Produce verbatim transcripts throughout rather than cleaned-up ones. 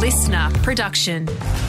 listener production.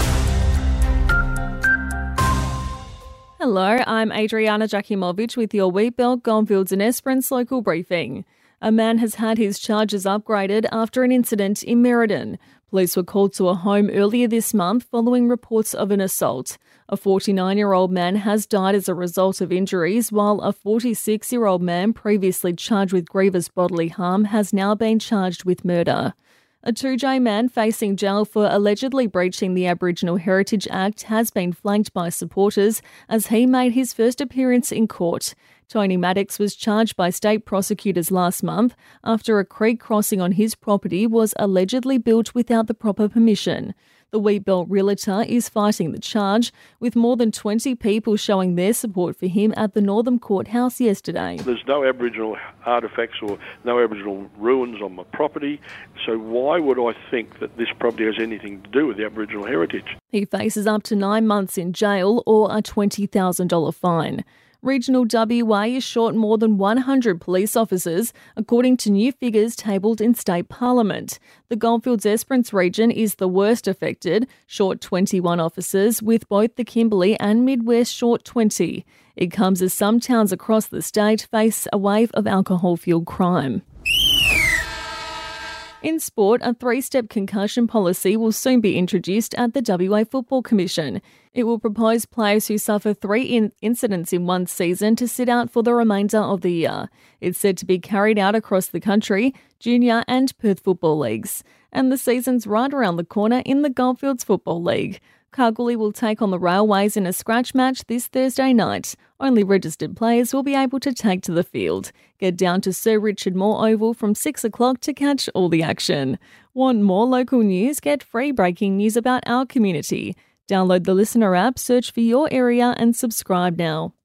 Hello, I'm Adriana Jakimovic with your Wheatbelt, Goldfields and Esperance local briefing. A man has had his charges upgraded after an incident in Merredin. Police were called to a home earlier this month following reports of an assault. A forty-nine-year-old man has died as a result of injuries, while a forty-six-year-old man previously charged with grievous bodily harm has now been charged with murder. A two J man facing jail for allegedly breaching the Aboriginal Heritage Act has been flanked by supporters as he made his first appearance in court. Tony Maddox was charged by state prosecutors last month after a creek crossing on his property was allegedly built without the proper permission. The Wheatbelt realtor is fighting the charge, with more than twenty people showing their support for him at the Northern Courthouse yesterday. There's no Aboriginal artefacts or no Aboriginal ruins on my property, so why would I think that this property has anything to do with the Aboriginal heritage? He faces up to nine months in jail or a twenty thousand dollars fine. Regional W A is short more than one hundred police officers, according to new figures tabled in State Parliament. The Goldfields Esperance region is the worst affected, short twenty-one officers, with both the Kimberley and Midwest short twenty. It comes as some towns across the state face a wave of alcohol-fuelled crime. In sport, a three-step concussion policy will soon be introduced at the W A Football Commission. It will propose players who suffer three in- incidents in one season to sit out for the remainder of the year. It's said to be carried out across the country, junior and Perth football leagues. And the season's right around the corner in the Goldfields Football League. Kalgoorlie will take on the Railways in a scratch match this Thursday night. Only registered players will be able to take to the field. Get down to Sir Richard Moore Oval from six o'clock to catch all the action. Want more local news? Get free breaking news about our community. Download the Listener app, search for your area and subscribe now.